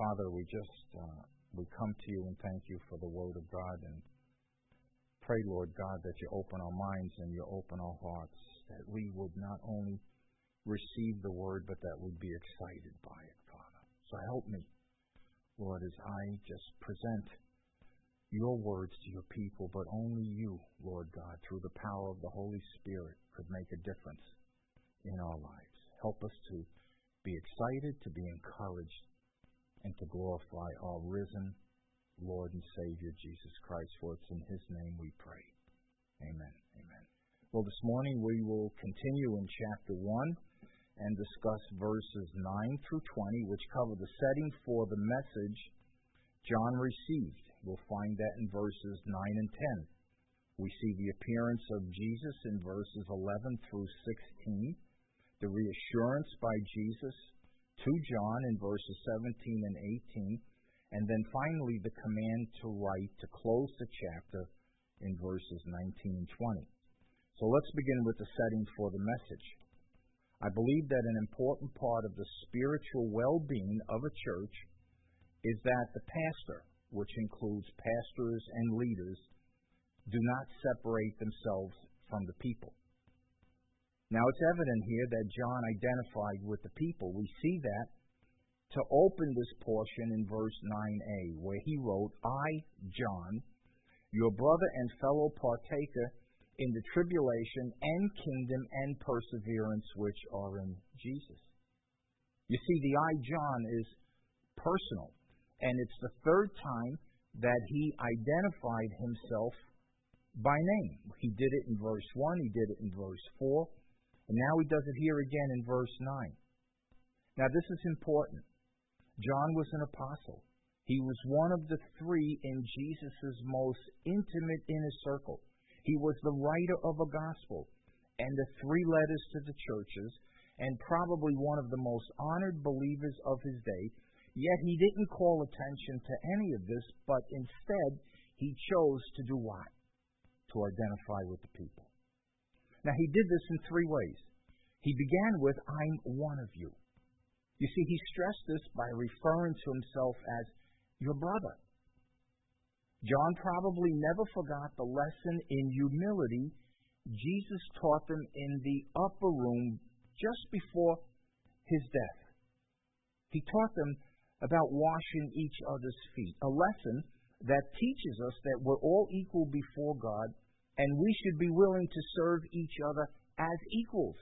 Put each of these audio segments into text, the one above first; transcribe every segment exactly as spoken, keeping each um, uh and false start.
Father, we just uh, we come to you and thank you for the Word of God, and pray, Lord God, that you open our minds and you open our hearts, that we would not only receive the Word, but that we'd be excited by it, Father. So help me, Lord, as I just present your words to your people, but only you, Lord God, through the power of the Holy Spirit, could make a difference in our lives. Help us to be excited, to be encouraged, and to glorify our risen Lord and Savior, Jesus Christ. For it's in his name we pray. Amen. Amen. Well, this morning we will continue in chapter one and discuss verses nine through twenty, which cover the setting for the message John received. We'll find that in verses nine and ten. We see the appearance of Jesus in verses eleven through sixteen, the reassurance by Jesus to John in verses seventeen and eighteen, and then finally the command to write to close the chapter in verses nineteen and twenty. So let's begin with the setting for the message. I believe that an important part of the spiritual well-being of a church is that the pastor, which includes pastors and leaders, do not separate themselves from the people. Now, it's evident here that John identified with the people. We see that to open this portion in verse nine a, where he wrote, I, John, your brother and fellow partaker in the tribulation and kingdom and perseverance which are in Jesus. You see, the I, John, is personal. And it's the third time that he identified himself by name. He did it in verse one, he did it in verse four, and now he does it here again in verse nine. Now this is important. John was an apostle. He was one of the three in Jesus' most intimate inner circle. He was the writer of a gospel and the three letters to the churches, and probably one of the most honored believers of his day. Yet he didn't call attention to any of this, but instead he chose to do what? To identify with the people. Now he did this in three ways. He began with, I'm one of you. You see, he stressed this by referring to himself as your brother. John probably never forgot the lesson in humility Jesus taught them in the upper room just before his death. He taught them about washing each other's feet, a lesson that teaches us that we're all equal before God, and we should be willing to serve each other as equals.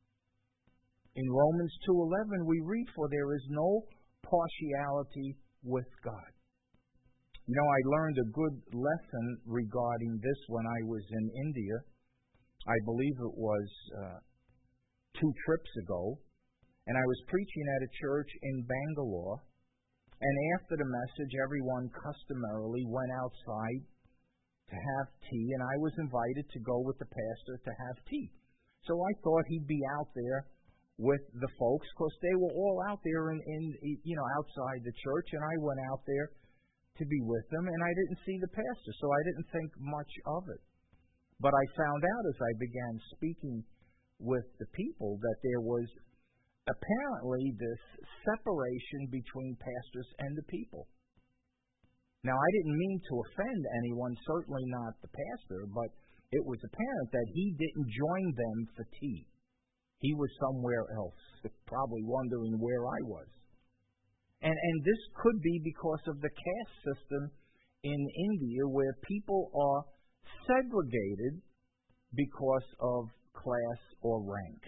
In Romans two eleven we read, for there is no partiality with God. You know, I learned a good lesson regarding this when I was in India. I believe it was uh, two trips ago, and I was preaching at a church in Bangalore. And after the message, everyone customarily went outside to have tea, and I was invited to go with the pastor to have tea. So I thought he'd be out there with the folks, because they were all out there in, in, you know, outside the church, and I went out there to be with them, and I didn't see the pastor, so I didn't think much of it. But I found out as I began speaking with the people that there was apparently this separation between pastors and the people. Now, I didn't mean to offend anyone, certainly not the pastor, but it was apparent that he didn't join them for tea. He was somewhere else, probably wondering where I was. And, and this could be because of the caste system in India, where people are segregated because of class or rank.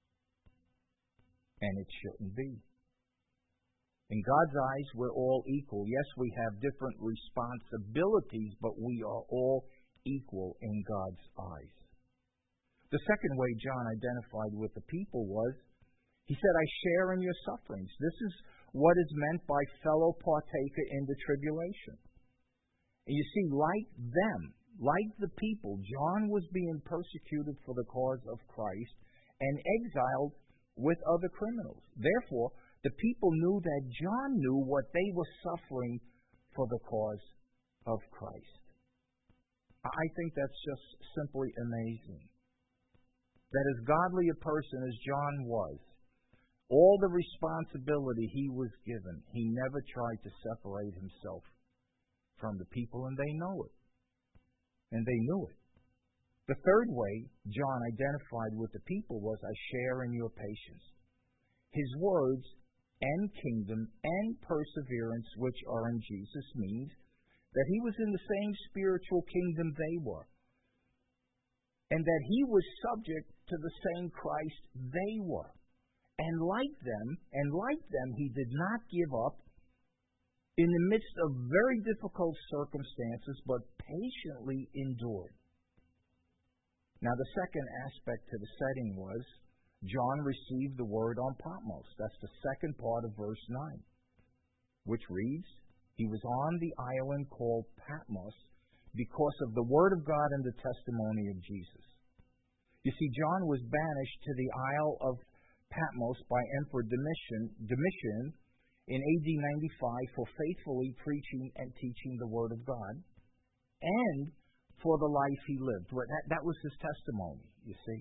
And it shouldn't be. In God's eyes, we're all equal. Yes, we have different responsibilities, but we are all equal in God's eyes. The second way John identified with the people was, he said, I share in your sufferings. This is what is meant by fellow partaker in the tribulation. And you see, like them, like the people, John was being persecuted for the cause of Christ and exiled with other criminals. Therefore, the people knew that John knew what they were suffering for the cause of Christ. I think that's just simply amazing. That as godly a person as John was, all the responsibility he was given, he never tried to separate himself from the people, and they know it. And they knew it. The third way John identified with the people was, I share in your patience. His words and kingdom and perseverance, which are in Jesus, means that he was in the same spiritual kingdom they were, and that he was subject to the same Christ they were. And like them, and like them, he did not give up in the midst of very difficult circumstances, but patiently endured. Now, the second aspect to the setting was, John received the word on Patmos. That's the second part of verse nine, which reads, he was on the island called Patmos because of the word of God and the testimony of Jesus. You see, John was banished to the Isle of Patmos by Emperor Domitian, Domitian in A D ninety-five for faithfully preaching and teaching the Word of God, and for the life he lived. That, that was his testimony, you see.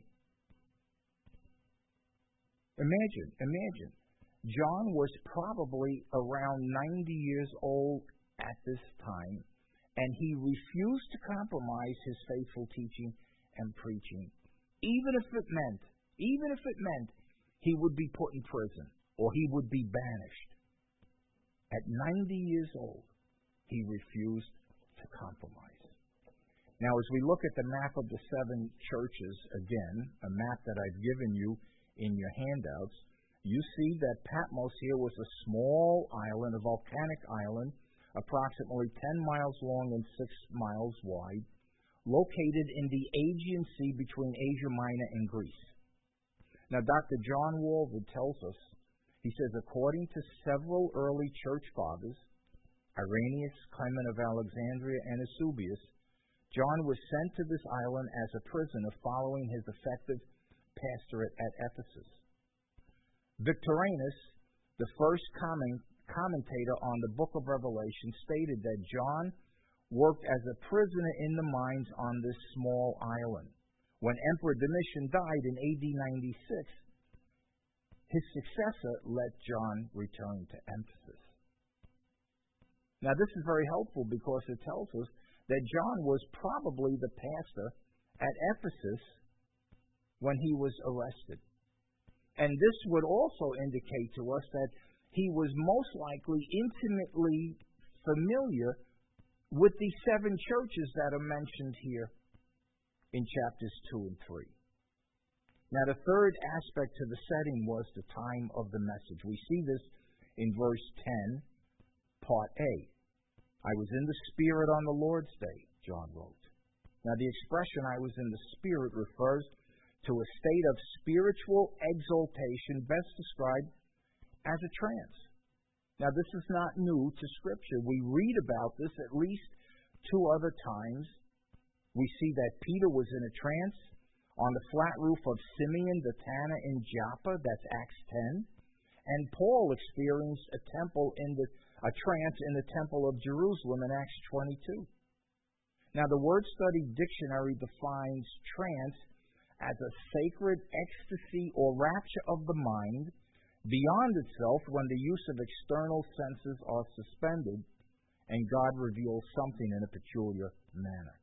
Imagine, imagine, John was probably around ninety years old at this time, and he refused to compromise his faithful teaching and preaching, even if it meant, even if it meant he would be put in prison or he would be banished. At ninety years old, he refused to compromise. Now, as we look at the map of the seven churches again, a map that I've given you in your handouts, you see that Patmos here was a small island, a volcanic island, approximately ten miles long and six miles wide, located in the Aegean Sea between Asia Minor and Greece. Now, Doctor John Walvoord tells us, he says, according to several early church fathers, Irenaeus, Clement of Alexandria, and Eusebius, John was sent to this island as a prisoner following his effective pastorate at Ephesus. Victorinus, the first comment, commentator on the book of Revelation, stated that John worked as a prisoner in the mines on this small island. When Emperor Domitian died in A D ninety-six, his successor let John return to Ephesus. Now, this is very helpful because it tells us that John was probably the pastor at Ephesus when he was arrested. And this would also indicate to us that he was most likely intimately familiar with the seven churches that are mentioned here in chapters two and three. Now, the third aspect to the setting was the time of the message. We see this in verse ten, part A. I was in the Spirit on the Lord's day, John wrote. Now, the expression I was in the Spirit refers to a state of spiritual exaltation best described as a trance. Now, this is not new to Scripture. We read about this at least two other times. We see that Peter was in a trance on the flat roof of Simeon the Tanner in Joppa, that's Acts ten, and Paul experienced a temple in the a trance in the temple of Jerusalem in Acts twenty-two. Now, the Word Study Dictionary defines trance as a sacred ecstasy or rapture of the mind beyond itself when the use of external senses are suspended and God reveals something in a peculiar manner.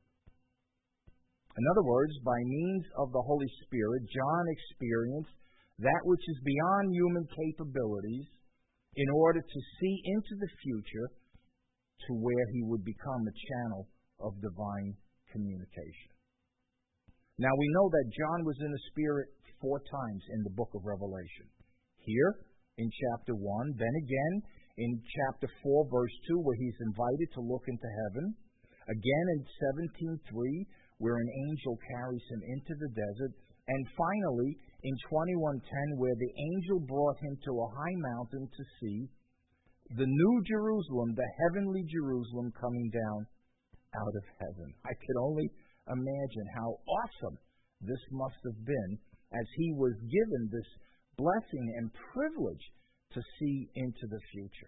In other words, by means of the Holy Spirit, John experienced that which is beyond human capabilities in order to see into the future to where he would become a channel of divine communication. Now, we know that John was in the Spirit four times in the book of Revelation. Here in chapter one, then again in chapter four, verse two, where he's invited to look into heaven. Again in seventeen three, where an angel carries him into the desert. And finally, in twenty-one ten, where the angel brought him to a high mountain to see the new Jerusalem, the heavenly Jerusalem coming down out of heaven. I could only imagine how awesome this must have been as he was given this blessing and privilege to see into the future.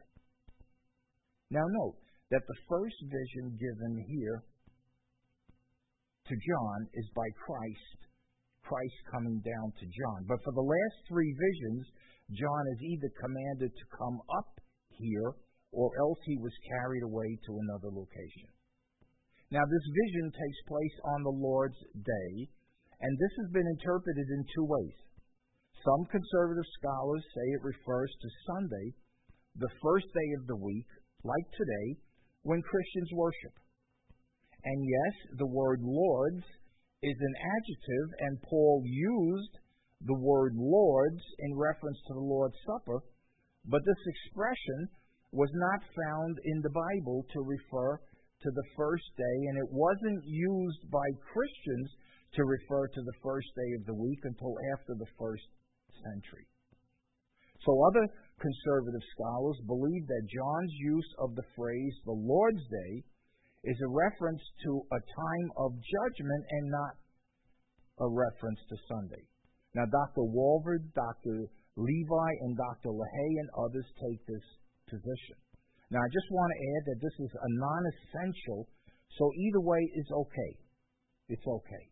Now note that the first vision given here to John is by Christ Christ coming down to John. But for the last three visions, John is either commanded to come up here, or else he was carried away to another location. Now, this vision takes place on the Lord's Day, and this has been interpreted in two ways. Some conservative scholars say it refers to Sunday, the first day of the week, like today, when Christians worship. And yes, the word Lord's is an adjective, and Paul used the word Lord's in reference to the Lord's Supper, but this expression was not found in the Bible to refer to the first day, and it wasn't used by Christians to refer to the first day of the week until after the first century. So other conservative scholars believe that John's use of the phrase the Lord's Day is a reference to a time of judgment and not a reference to Sunday. Now, Doctor Walvoord, Doctor Levi, and Doctor LaHaye and others take this position. Now, I just want to add that this is a non-essential, so either way is okay. It's okay.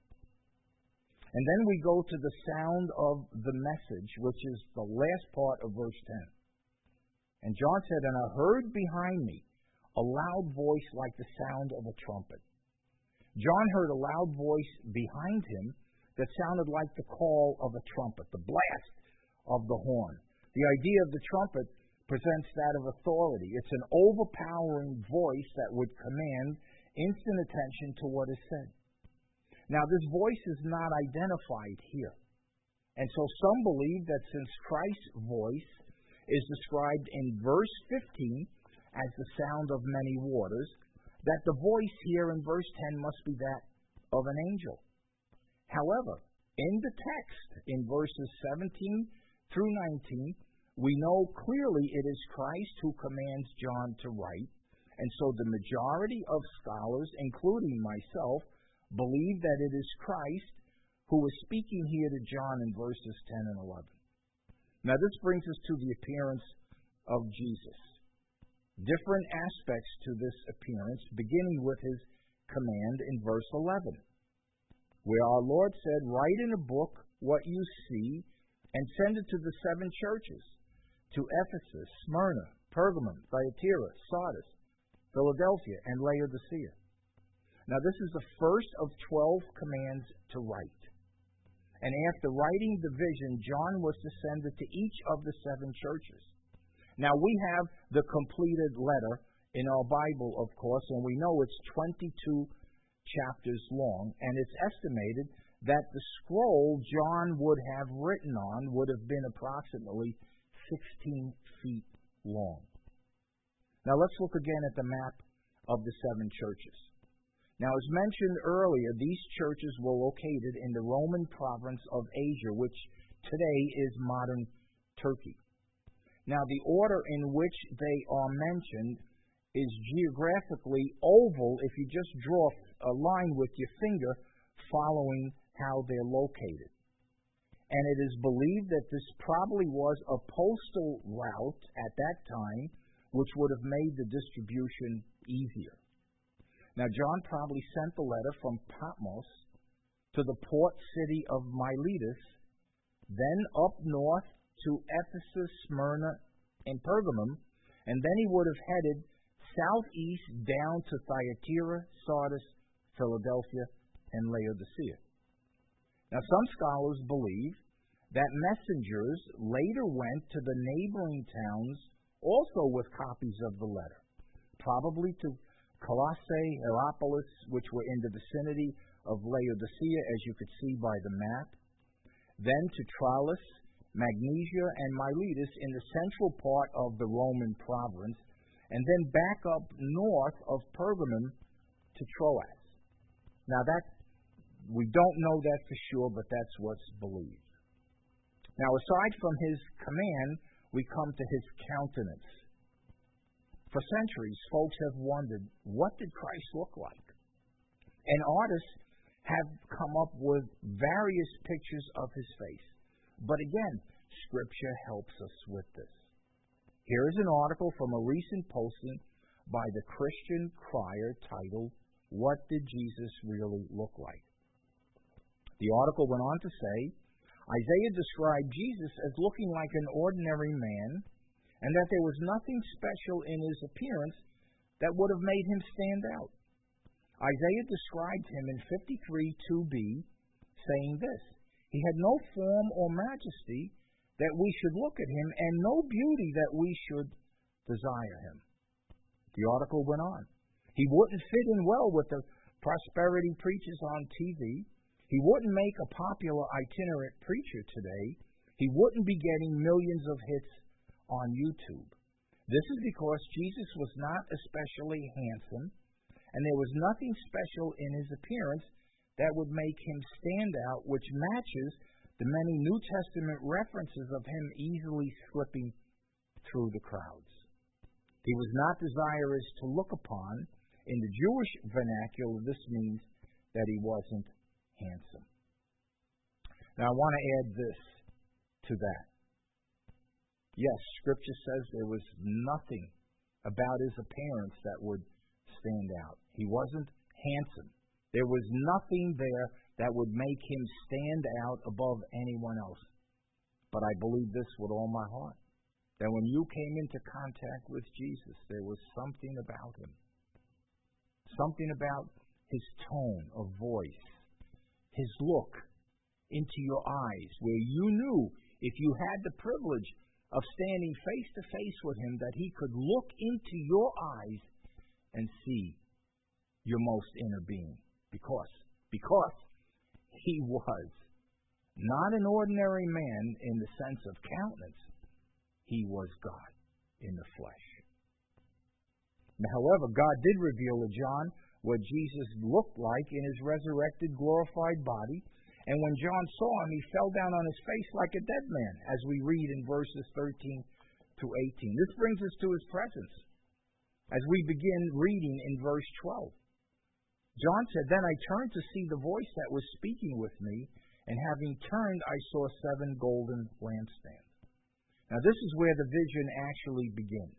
And then we go to the sound of the message, which is the last part of verse ten. And John said, "And I heard behind me a loud voice like the sound of a trumpet." John heard a loud voice behind him that sounded like the call of a trumpet, the blast of the horn. The idea of the trumpet presents that of authority. It's an overpowering voice that would command instant attention to what is said. Now, this voice is not identified here. And so some believe that since Christ's voice is described in verse fifteen as the sound of many waters, that the voice here in verse ten must be that of an angel. However, in the text, in verses seventeen through nineteen, we know clearly it is Christ who commands John to write, and so the majority of scholars, including myself, believe that it is Christ who is speaking here to John in verses ten and eleven. Now, this brings us to the appearance of Jesus. Different aspects to this appearance, beginning with his command in verse eleven, where our Lord said, "Write in a book what you see and send it to the seven churches, to Ephesus, Smyrna, Pergamum, Thyatira, Sardis, Philadelphia, and Laodicea." Now, this is the first of twelve commands to write. And after writing the vision, John was to send it to each of the seven churches. Now, we have the completed letter in our Bible, of course, and we know it's twenty-two chapters long, and it's estimated that the scroll John would have written on would have been approximately sixteen feet long. Now, let's look again at the map of the seven churches. Now, as mentioned earlier, these churches were located in the Roman province of Asia, which today is modern Turkey. Now, the order in which they are mentioned is geographically oval if you just draw a line with your finger following how they're located. And it is believed that this probably was a postal route at that time, which would have made the distribution easier. Now, John probably sent the letter from Patmos to the port city of Miletus, then up north to Ephesus, Smyrna, and Pergamum, and then he would have headed southeast down to Thyatira, Sardis, Philadelphia, and Laodicea. Now, some scholars believe that messengers later went to the neighboring towns also with copies of the letter, probably to Colossae, Hierapolis, which were in the vicinity of Laodicea, as you could see by the map, then to Tralles, Magnesia, and Miletus in the central part of the Roman province, and then back up north of Pergamum to Troas. Now, that we don't know that for sure, but that's what's believed. Now, aside from his command, we come to his countenance. For centuries, folks have wondered, what did Christ look like? And artists have come up with various pictures of his face. But again, Scripture helps us with this. Here is an article from a recent posting by the Christian Crier titled, "What Did Jesus Really Look Like?" The article went on to say, Isaiah described Jesus as looking like an ordinary man, and that there was nothing special in his appearance that would have made him stand out. Isaiah described him in fifty-three two b, saying this, he had no form or majesty that we should look at him, and no beauty that we should desire him. The article went on. He wouldn't fit in well with the prosperity preachers on T V. He wouldn't make a popular itinerant preacher today. He wouldn't be getting millions of hits on YouTube. This is because Jesus was not especially handsome, and there was nothing special in his appearance that would make him stand out, which matches the many New Testament references of him easily slipping through the crowds. He was not desirous to look upon. In the Jewish vernacular, this means that he wasn't handsome. Now, I want to add this to that. Yes, Scripture says there was nothing about his appearance that would stand out. He wasn't handsome. There was nothing there that would make him stand out above anyone else. But I believe this with all my heart, that when you came into contact with Jesus, there was something about him. Something about his tone of voice, his look into your eyes, where you knew if you had the privilege of standing face to face with him, that he could look into your eyes and see your most inner being. Because, because he was not an ordinary man in the sense of countenance. He was God in the flesh. Now, however, God did reveal to John what Jesus looked like in his resurrected, glorified body. And when John saw him, he fell down on his face like a dead man, as we read in verses thirteen to eighteen. This brings us to his presence as we begin reading in verse twelve. John said, Then I turned to see the voice that was speaking with me, and having turned, I saw seven golden lampstands. Now, this is where the vision actually begins.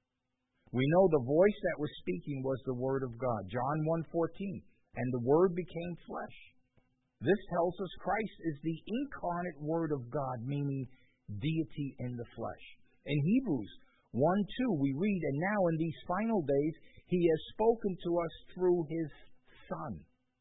We know the voice that was speaking was the Word of God. John one fourteen, and the Word became flesh. This tells us Christ is the incarnate Word of God, meaning deity in the flesh. In Hebrews one two, we read, And now in these final days, He has spoken to us through His Son.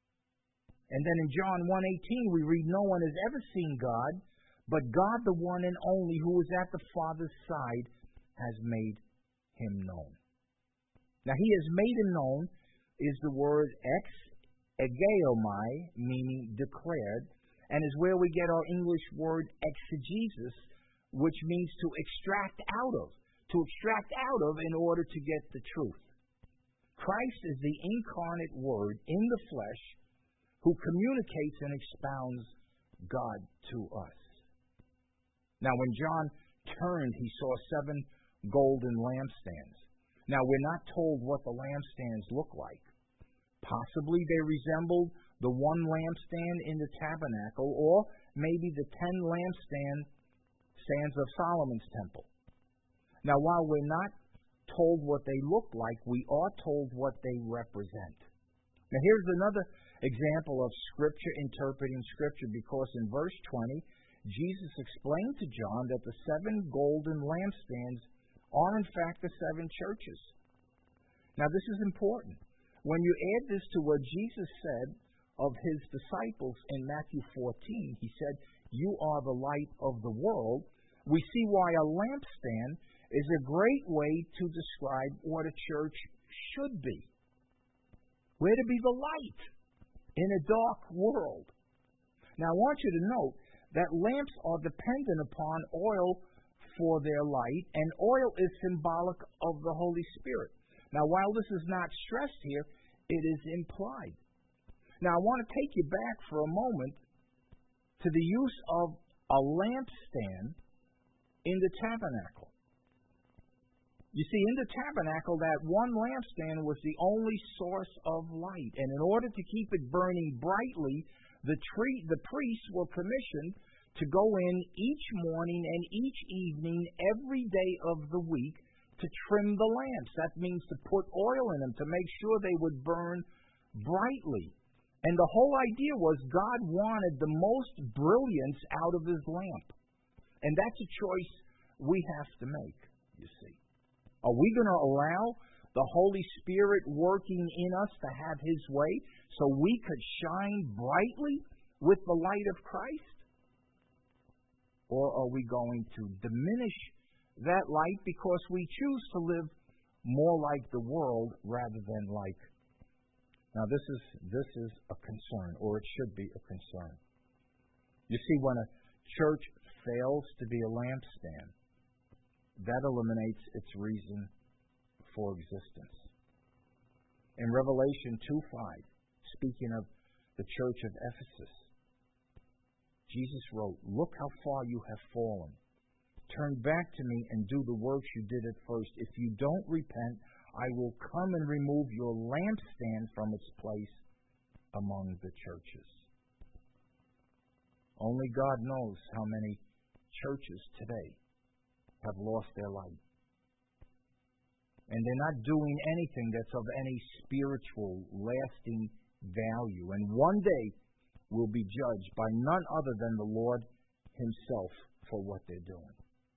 And then in John one eighteen, we read, No one has ever seen God, but God, the one and only, who is at the Father's side, has made Him known. Now, He has made Him known is the word ex egeomai, meaning declared, and is where we get our English word exegesis, which means to extract out of, to extract out of in order to get the truth. Christ is the incarnate Word in the flesh who communicates and expounds God to us. Now, when John turned, he saw seven golden lampstands. Now, we're not told what the lampstands look like. Possibly they resembled the one lampstand in the tabernacle, or maybe the ten lampstand stands of Solomon's temple. Now, while we're not told what they look like, we are told what they represent. Now, here's another example of Scripture interpreting Scripture, because in verse twenty, Jesus explained to John that the seven golden lampstands are in fact the seven churches. Now, this is important. When you add this to what Jesus said of His disciples in Matthew fourteen, He said, You are the light of the world. We see why a lampstand is a great way to describe what a church should be. We're to be the light in a dark world. Now, I want you to note that lamps are dependent upon oil for their light, and oil is symbolic of the Holy Spirit. Now, while this is not stressed here, it is implied. Now, I want to take you back for a moment to the use of a lampstand in the tabernacle. You see, in the tabernacle, that one lampstand was the only source of light. And in order to keep it burning brightly, the, tree, the priests were permissioned to go in each morning and each evening, every day of the week, to trim the lamps. That means to put oil in them, to make sure they would burn brightly. And the whole idea was God wanted the most brilliance out of his lamp. And that's a choice we have to make, you see. Are we going to allow the Holy Spirit working in us to have his way so we could shine brightly with the light of Christ? Or are we going to diminish that light because we choose to live more like the world rather than like? Now this is this is a concern, or it should be a concern. You see, when a church fails to be a lampstand, that eliminates its reason for existence. In Revelation two five, speaking of the church of Ephesus, Jesus wrote, "Look how far you have fallen. Turn back to me and do the works you did at first. If you don't repent, I will come and remove your lampstand from its place among the churches." Only God knows how many churches today have lost their light. And they're not doing anything that's of any spiritual, lasting value. And one day will be judged by none other than the Lord himself for what they're doing.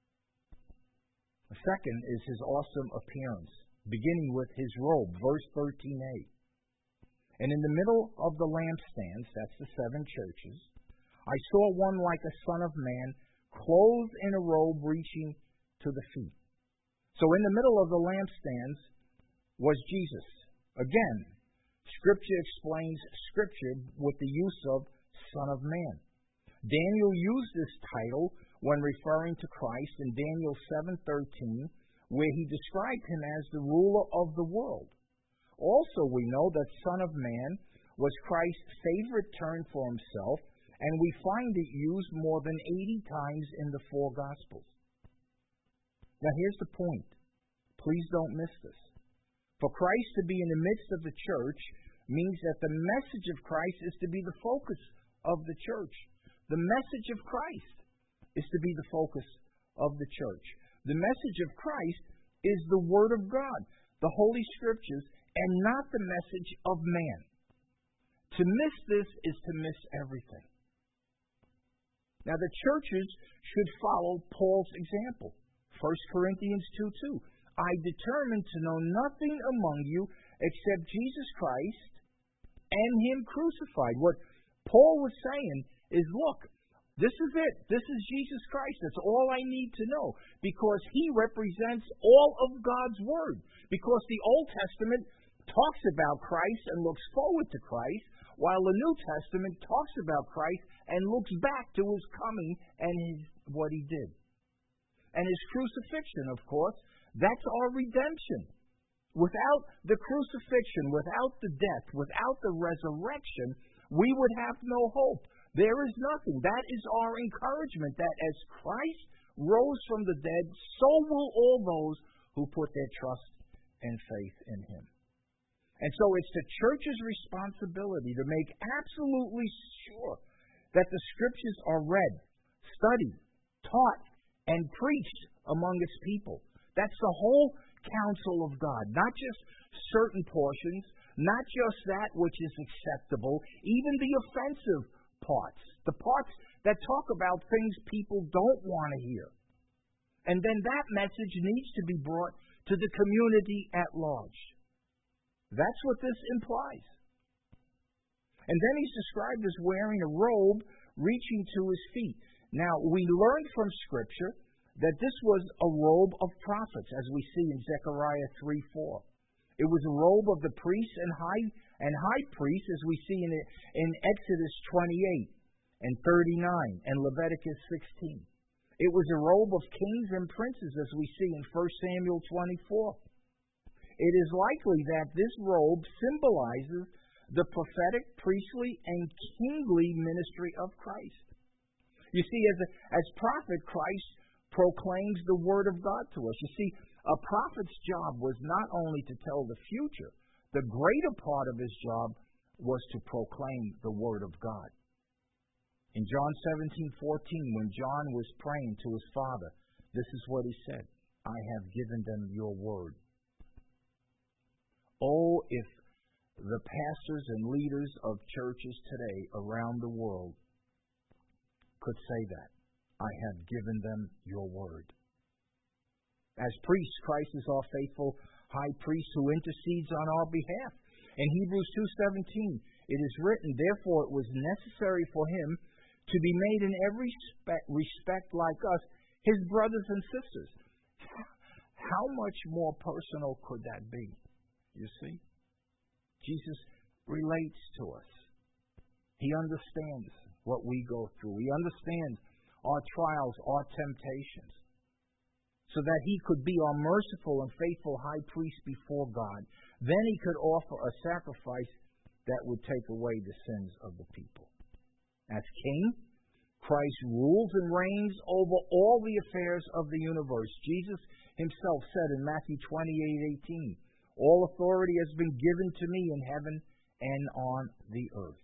The second is his awesome appearance, beginning with his robe, verse thirteen a. "And in the middle of the lampstands," that's the seven churches, "I saw one like a son of man, clothed in a robe reaching to the feet." So in the middle of the lampstands was Jesus. Again, Scripture explains Scripture with the use of Son of Man. Daniel used this title when referring to Christ in Daniel seven thirteen, where he described him as the ruler of the world. Also, we know that Son of Man was Christ's favorite term for himself, and we find it used more than eighty times in the four Gospels. Now, here's the point. Please don't miss this. For Christ to be in the midst of the church means that the message of Christ is to be the focus of the church. The message of Christ is to be the focus of the church. The message of Christ is the Word of God, the Holy Scriptures, and not the message of man. To miss this is to miss everything. Now, the churches should follow Paul's example. First Corinthians two two. "I determined to know nothing among you except Jesus Christ and him crucified." What Paul was saying is, look, this is it. This is Jesus Christ. That's all I need to know, because he represents all of God's Word. Because the Old Testament talks about Christ and looks forward to Christ, while the New Testament talks about Christ and looks back to his coming and his, what he did. And his crucifixion, of course, that's our redemption. Without the crucifixion, without the death, without the resurrection, we would have no hope. There is nothing. That is our encouragement, that as Christ rose from the dead, so will all those who put their trust and faith in him. And so it's the church's responsibility to make absolutely sure that the Scriptures are read, studied, taught, and preached among its people. That's the whole counsel of God, not just certain portions, not just that which is acceptable, even the offensive parts, the parts that talk about things people don't want to hear. And then that message needs to be brought to the community at large. That's what this implies. And then he's described as wearing a robe reaching to his feet. Now, we learned from Scripture that this was a robe of prophets, as we see in Zechariah three four. It was a robe of the priests and high and high priests, as we see in, in Exodus twenty-eight and thirty-nine and Leviticus sixteen. It was a robe of kings and princes, as we see in First Samuel twenty-four. It is likely that this robe symbolizes the prophetic, priestly, and kingly ministry of Christ. You see, as a, as prophet, Christ proclaims the Word of God to us. You see, a prophet's job was not only to tell the future, the greater part of his job was to proclaim the Word of God. In John seventeen fourteen, when John was praying to his Father, this is what he said: "I have given them your Word." Oh, if the pastors and leaders of churches today around the world could say that. I have given them your word. As priests, Christ is our faithful high priest who intercedes on our behalf. In Hebrews two seventeen, it is written, therefore it was necessary for him to be made in every respect like us, his brothers and sisters. How much more personal could that be? You see? Jesus relates to us. He understands what we go through. He understands our trials, our temptations, so that he could be our merciful and faithful high priest before God. Then he could offer a sacrifice that would take away the sins of the people. As king, Christ rules and reigns over all the affairs of the universe. Jesus himself said in Matthew twenty-eight eighteen, all authority has been given to me in heaven and on the earth.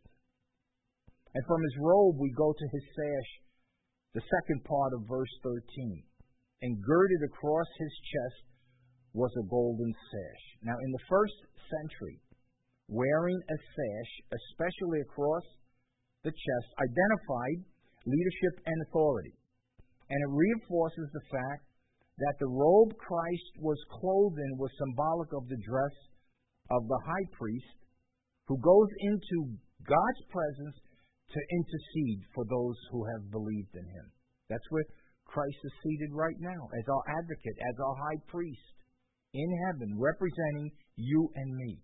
And from his robe we go to his sash, the second part of verse thirteen. And girded across his chest was a golden sash. Now in the first century, wearing a sash, especially across the chest, identified leadership and authority. And it reinforces the fact that the robe Christ was clothed in was symbolic of the dress of the high priest who goes into God's presence to intercede for those who have believed in him. That's where Christ is seated right now as our advocate, as our high priest in heaven, representing you and me.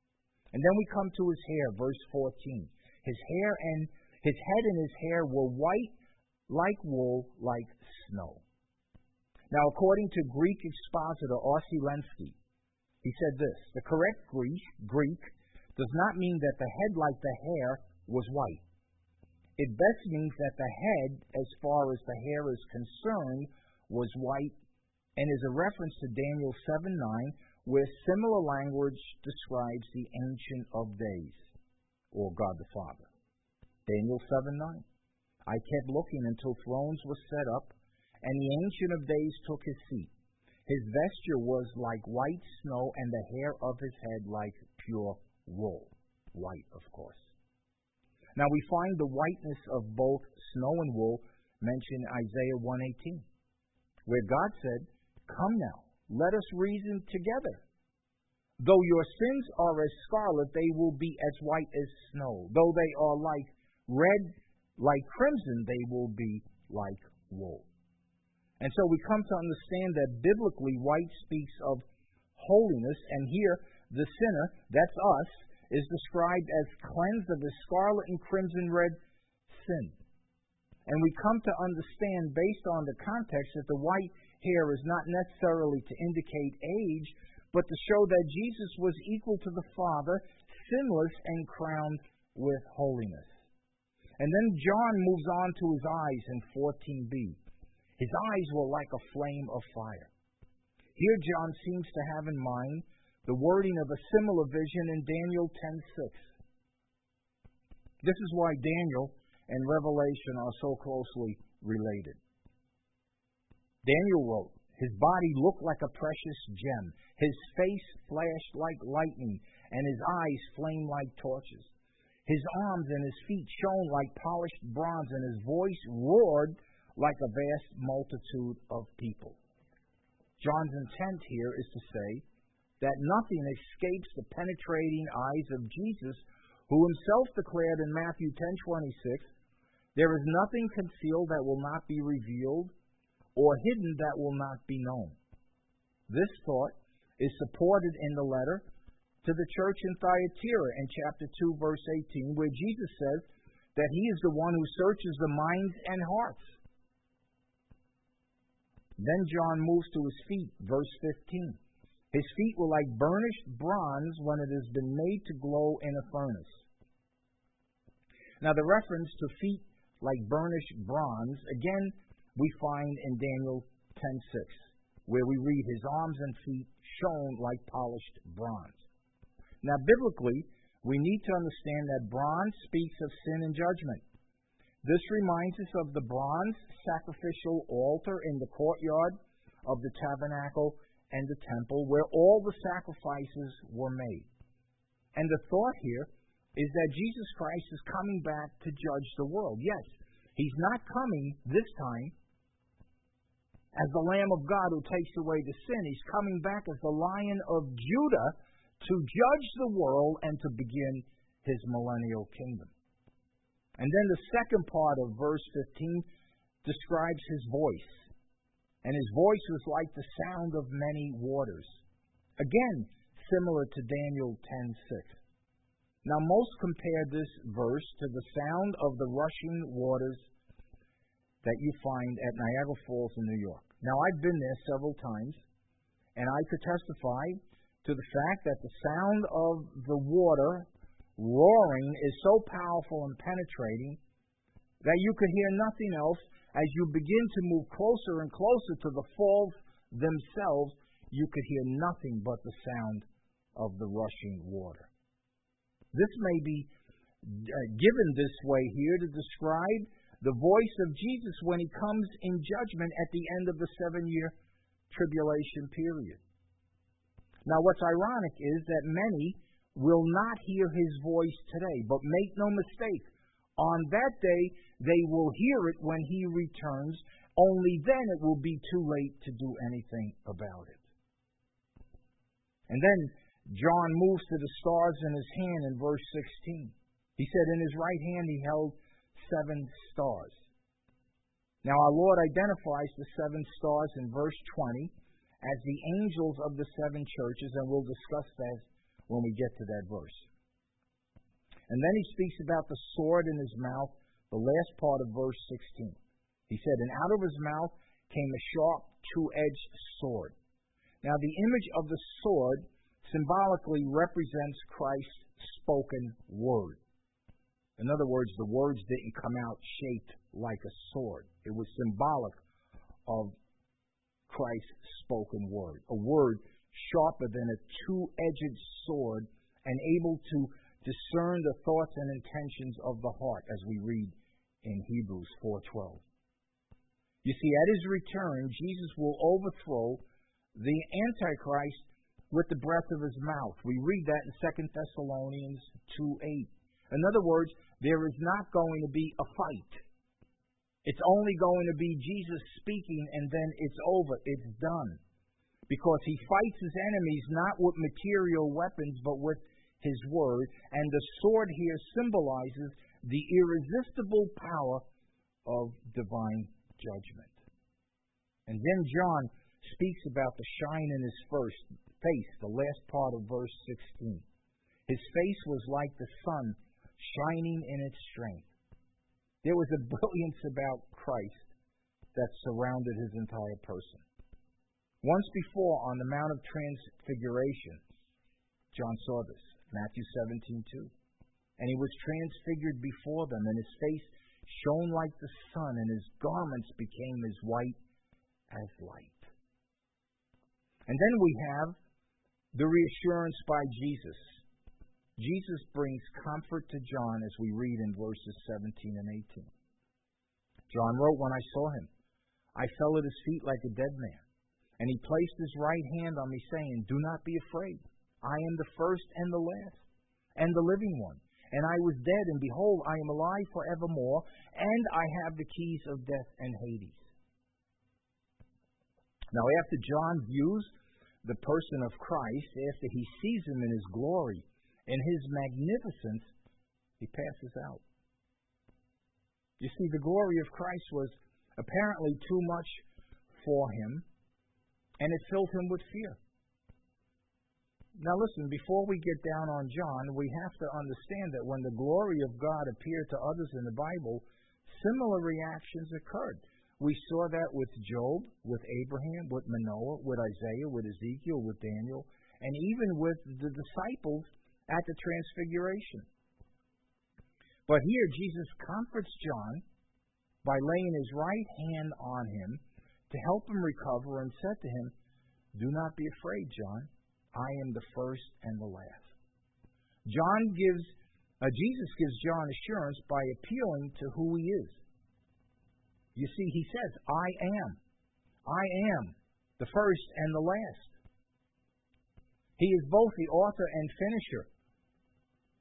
And then we come to his hair, verse fourteen. His hair and his head and his hair were white like wool, like snow. Now, according to Greek expositor Ossi Lenski, he said this: the correct Greek, Greek does not mean that the head, like the hair, was white. It best means that the head, as far as the hair is concerned, was white, and is a reference to Daniel seven nine, where similar language describes the Ancient of Days, or God the Father. Daniel seven nine. I kept looking until thrones were set up, and the Ancient of Days took his seat. His vesture was like white snow, and the hair of his head like pure wool. White, of course. Now we find the whiteness of both snow and wool mentioned in Isaiah one eighteen, where God said, come now, let us reason together. Though your sins are as scarlet, they will be as white as snow. Though they are like red, like crimson, they will be like wool. And so we come to understand that biblically white speaks of holiness, and here the sinner, that's us, is described as cleansed of the scarlet and crimson red sin. And we come to understand, based on the context, that the white hair is not necessarily to indicate age, but to show that Jesus was equal to the Father, sinless and crowned with holiness. And then John moves on to his eyes in fourteen b. His eyes were like a flame of fire. Here John seems to have in mind the wording of a similar vision in Daniel ten six. This is why Daniel and Revelation are so closely related. Daniel wrote, his body looked like a precious gem, his face flashed like lightning, and his eyes flamed like torches. His arms and his feet shone like polished bronze, and his voice roared like a vast multitude of people. John's intent here is to say that nothing escapes the penetrating eyes of Jesus, who himself declared in Matthew ten twenty-six, there is nothing concealed that will not be revealed, or hidden that will not be known. This thought is supported in the letter to the church in Thyatira in chapter two, verse eighteen, where Jesus says that he is the one who searches the minds and hearts. Then John moves to his feet, verse fifteen. His feet were like burnished bronze when it has been made to glow in a furnace. Now the reference to feet like burnished bronze, again, we find in Daniel ten six, where we read his arms and feet shone like polished bronze. Now biblically, we need to understand that bronze speaks of sin and judgment. This reminds us of the bronze sacrificial altar in the courtyard of the tabernacle and the temple, where all the sacrifices were made. And the thought here is that Jesus Christ is coming back to judge the world. Yes, he's not coming this time as the Lamb of God who takes away the sin. He's coming back as the Lion of Judah to judge the world and to begin his millennial kingdom. And then the second part of verse fifteen describes his voice. And his voice was like the sound of many waters. Again, similar to Daniel ten six. Now, most compare this verse to the sound of the rushing waters that you find at Niagara Falls in New York. Now, I've been there several times, and I could testify to the fact that the sound of the water roaring is so powerful and penetrating that you could hear nothing else. As you begin to move closer and closer to the falls themselves, you could hear nothing but the sound of the rushing water. This may be given this way here to describe the voice of Jesus when he comes in judgment at the end of the seven-year tribulation period. Now, what's ironic is that many will not hear his voice today, but make no mistake, on that day they will hear it when he returns. Only then it will be too late to do anything about it. And then John moves to the stars in his hand in verse sixteen. He said in his right hand he held seven stars. Now our Lord identifies the seven stars in verse twenty as the angels of the seven churches, and we'll discuss that when we get to that verse. And then he speaks about the sword in his mouth, the last part of verse sixteen. He said, and out of his mouth came a sharp, two-edged sword. Now the image of the sword symbolically represents Christ's spoken word. In other words, the words didn't come out shaped like a sword. It was symbolic of Christ's spoken word. A word sharper than a two-edged sword and able to discern the thoughts and intentions of the heart, as we read in Hebrews four twelve. You see, at his return, Jesus will overthrow the Antichrist with the breath of his mouth. We read that in Second Thessalonians two eight. In other words, there is not going to be a fight. It's only going to be Jesus speaking, and then it's over. It's done. Because he fights his enemies not with material weapons, but with his word. And the sword here symbolizes the irresistible power of divine judgment. And then John speaks about the shine in his first face, the last part of verse sixteen. His face was like the sun shining in its strength. There was a brilliance about Christ that surrounded his entire person. Once before, on the Mount of Transfiguration, John saw this, Matthew seventeen two. And he was transfigured before them, and his face shone like the sun, and his garments became as white as light. And then we have the reassurance by Jesus. Jesus brings comfort to John as we read in verses seventeen and eighteen. John wrote, when I saw him, I fell at his feet like a dead man. And he placed his right hand on me, saying, do not be afraid. I am the first and the last, and the living one. And I was dead, and behold, I am alive forevermore, and I have the keys of death and Hades. Now, after John views the person of Christ, after he sees him in his glory, in his magnificence, he passes out. You see, the glory of Christ was apparently too much for him, and it filled him with fear. Now listen, before we get down on John, we have to understand that when the glory of God appeared to others in the Bible, similar reactions occurred. We saw that with Job, with Abraham, with Manoah, with Isaiah, with Ezekiel, with Daniel, and even with the disciples at the Transfiguration. But here Jesus comforts John by laying his right hand on him to help him recover, and said to him, do not be afraid, John. I am the first and the last. John gives, uh, Jesus gives John assurance by appealing to who he is. You see, he says, I am. I am the first and the last. He is both the author and finisher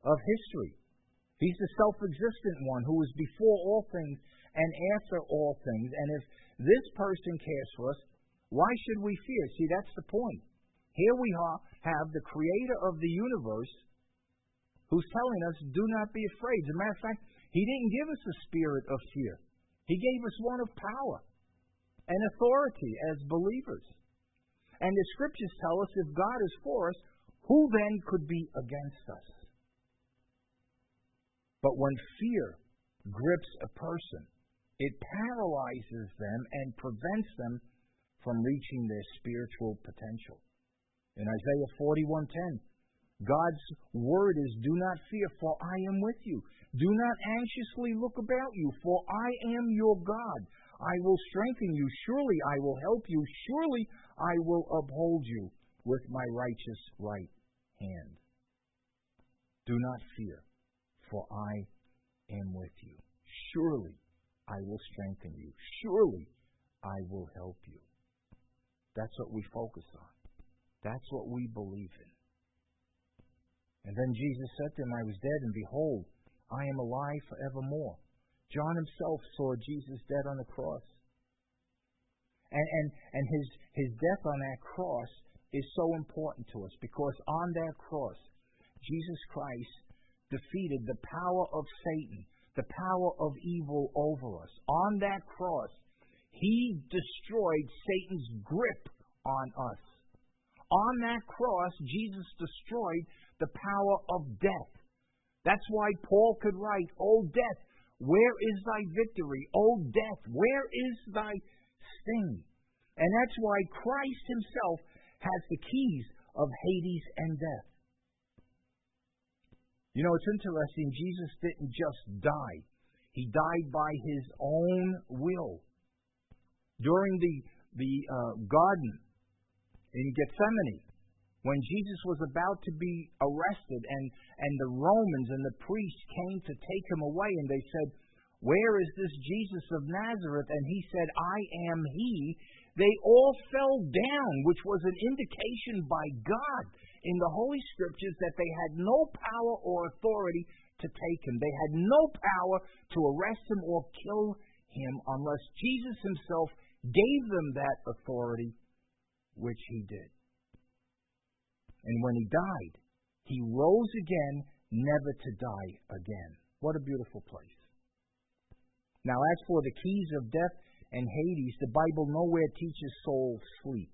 of history. He's the self-existent one who is before all things and after all things. And if this person cares for us, why should we fear? See, that's the point. Here we have the creator of the universe who's telling us, do not be afraid. As a matter of fact, he didn't give us a spirit of fear. He gave us one of power and authority as believers. And the scriptures tell us if God is for us, who then could be against us? But when fear grips a person, it paralyzes them and prevents them from reaching their spiritual potential. In Isaiah forty-one ten, God's word is, do not fear, for I am with you. Do not anxiously look about you, for I am your God. I will strengthen you. Surely I will help you. Surely I will uphold you with my righteous right hand. Do not fear, for I am with you. Surely I will strengthen you. Surely I will help you. That's what we focus on. That's what we believe in. And then Jesus said to him, I was dead, and behold, I am alive forevermore. John himself saw Jesus dead on the cross. And, and, and his, his death on that cross is so important to us because on that cross, Jesus Christ defeated the power of Satan, the power of evil over us. On that cross, he destroyed Satan's grip on us. On that cross, Jesus destroyed the power of death. That's why Paul could write, O death, where is thy victory? O death, where is thy sting? And that's why Christ himself has the keys of Hades and death. You know, it's interesting, Jesus didn't just die. He died by his own will. During the, the uh, garden in Gethsemane, when Jesus was about to be arrested and, and the Romans and the priests came to take him away and they said, where is this Jesus of Nazareth? And he said, I am he. They all fell down, which was an indication by God in the Holy Scriptures that they had no power or authority to take him. They had no power to arrest him or kill him unless Jesus himself gave them that authority, which he did. And when he died, he rose again, never to die again. What a beautiful place. Now, as for the keys of death and Hades, the Bible nowhere teaches souls sleep.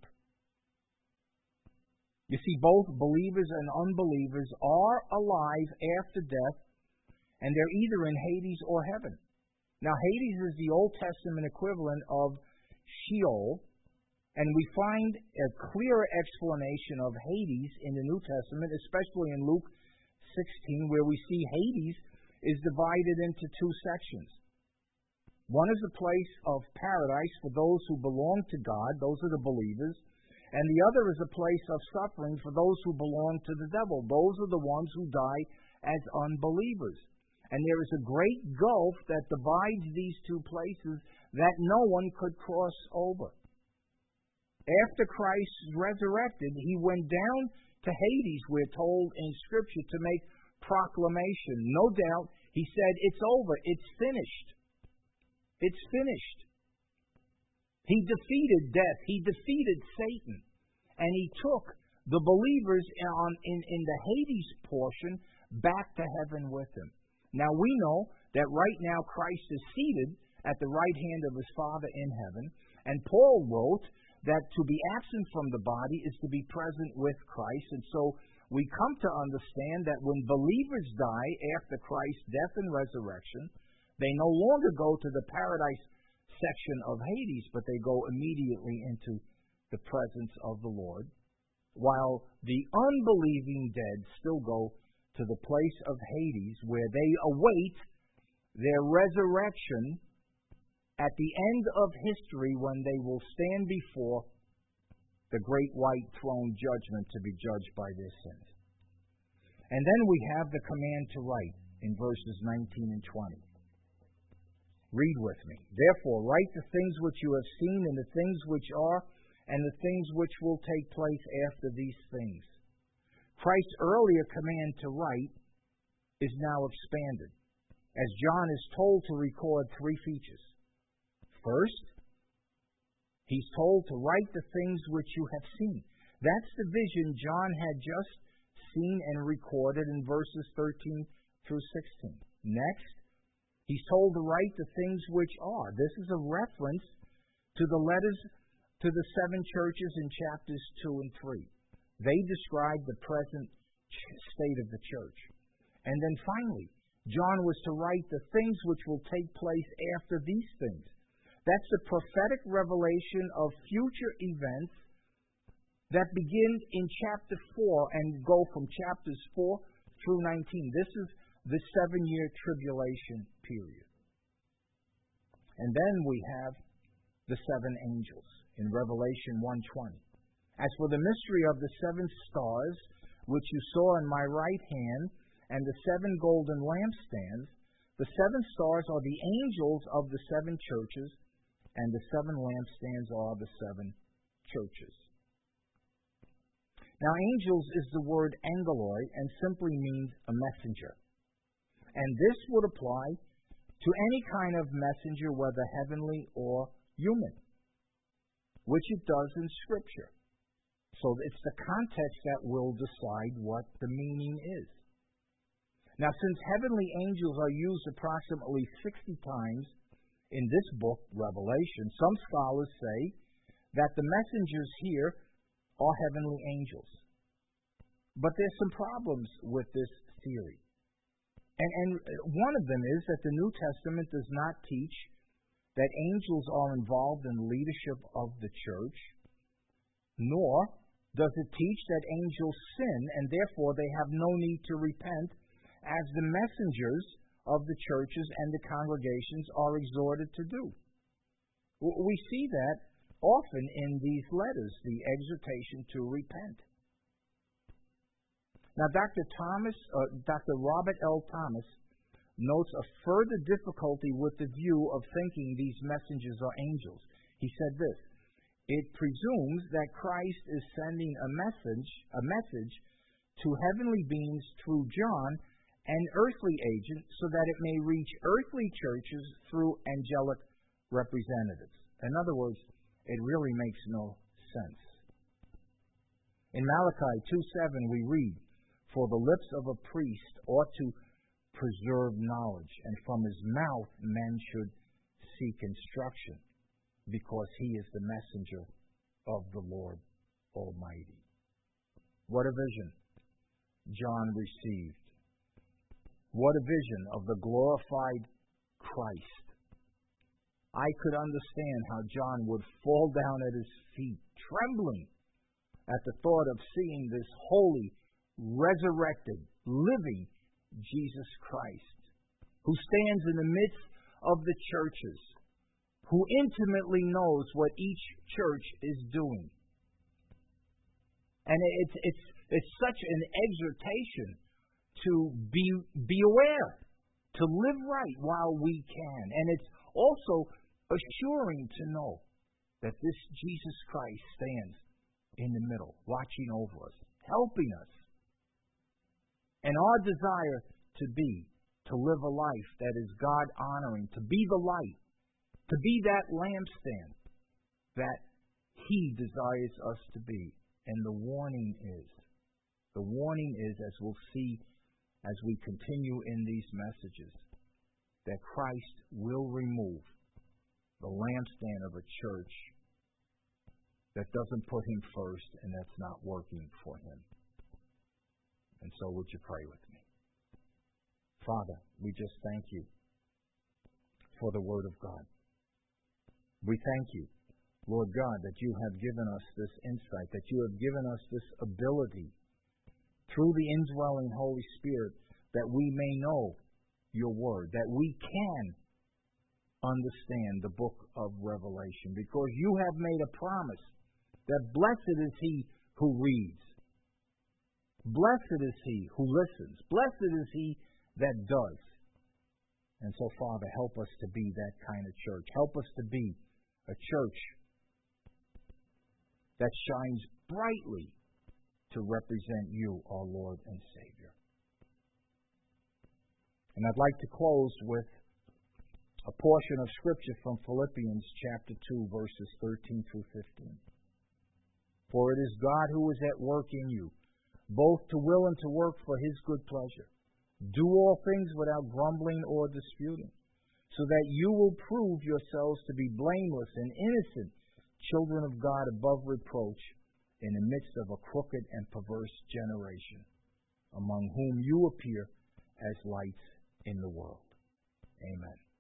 You see, both believers and unbelievers are alive after death, and they're either in Hades or heaven. Now, Hades is the Old Testament equivalent of Sheol, and we find a clearer explanation of Hades in the New Testament, especially in Luke sixteen, where we see Hades is divided into two sections. One is a place of paradise for those who belong to God, those are the believers, and the other is a place of suffering for those who belong to the devil. Those are the ones who die as unbelievers. And there is a great gulf that divides these two places that no one could cross over. After Christ resurrected, he went down to Hades, we're told in Scripture, to make proclamation. No doubt, he said, it's over, it's finished. It's finished. He defeated death. He defeated Satan. And he took the believers on, in, in the Hades portion back to heaven with him. Now we know that right now Christ is seated at the right hand of his Father in heaven. And Paul wrote that to be absent from the body is to be present with Christ. And so we come to understand that when believers die after Christ's death and resurrection, they no longer go to the paradise section of Hades, but they go immediately into the presence of the Lord, while the unbelieving dead still go to the place of Hades, where they await their resurrection at the end of history, when they will stand before the great white throne judgment to be judged by their sins. And then we have the command to write in verses nineteen and twenty. Read with me. Therefore, write the things which you have seen, and the things which are, and the things which will take place after these things. Christ's earlier command to write is now expanded, as John is told to record three features. First, he's told to write the things which you have seen. That's the vision John had just seen and recorded in verses thirteen through sixteen. Next, he's told to write the things which are. This is a reference to the letters to the seven churches in chapters two and three. They describe the present state of the church. And then finally, John was to write the things which will take place after these things. That's the prophetic revelation of future events that begin in chapter four and go from chapters four through nineteen. This is the seven-year tribulation period. And then we have the seven angels in Revelation one twenty. As for the mystery of the seven stars, which you saw in my right hand, and the seven golden lampstands, the seven stars are the angels of the seven churches, and the seven lampstands are the seven churches. Now, angels is the word angeloi and simply means a messenger. And this would apply to any kind of messenger, whether heavenly or human, which it does in Scripture. So it's the context that will decide what the meaning is. Now, since heavenly angels are used approximately sixty times in this book, Revelation, some scholars say that the messengers here are heavenly angels. But there's some problems with this theory. And, and one of them is that the New Testament does not teach that angels are involved in leadership of the church, nor does it teach that angels sin and therefore they have no need to repent, as the messengers of the churches and the congregations are exhorted to do. We see that often in these letters, the exhortation to repent. Now, Doctor Thomas, uh, Doctor Robert L. Thomas notes a further difficulty with the view of thinking these messengers are angels. He said this: it presumes that Christ is sending a message, a message to heavenly beings through John, an earthly agent, so that it may reach earthly churches through angelic representatives. In other words, it really makes no sense. In Malachi two seven we read, "For the lips of a priest ought to preserve knowledge, and from his mouth men should seek instruction, because he is the messenger of the Lord Almighty." What a vision John received. What a vision of the glorified Christ. I could understand how John would fall down at his feet, trembling at the thought of seeing this holy, resurrected, living Jesus Christ, who stands in the midst of the churches, who intimately knows what each church is doing. And it's it's it's such an exhortation to be be aware, to live right while we can. And it's also assuring to know that this Jesus Christ stands in the middle, watching over us, helping us. And our desire to be, to live a life that is God-honoring, to be the light, to be that lampstand that He desires us to be. And the warning is, the warning is, as we'll see as we continue in these messages, that Christ will remove the lampstand of a church that doesn't put Him first and that's not working for Him. And so would you pray with me? Father, we just thank You for the Word of God. We thank You, Lord God, that You have given us this insight, that You have given us this ability through the indwelling Holy Spirit that we may know Your Word, that we can understand the book of Revelation, because You have made a promise that blessed is he who reads, blessed is he who listens, blessed is he that does. And so, Father, help us to be that kind of church. Help us to be a church that shines brightly to represent You, our Lord and Savior. And I'd like to close with a portion of Scripture from Philippians chapter two, verses thirteen through fifteen. For it is God who is at work in you, both to will and to work for His good pleasure. Do all things without grumbling or disputing, so that you will prove yourselves to be blameless and innocent, children of God above reproach, in the midst of a crooked and perverse generation, among whom you appear as lights in the world. Amen.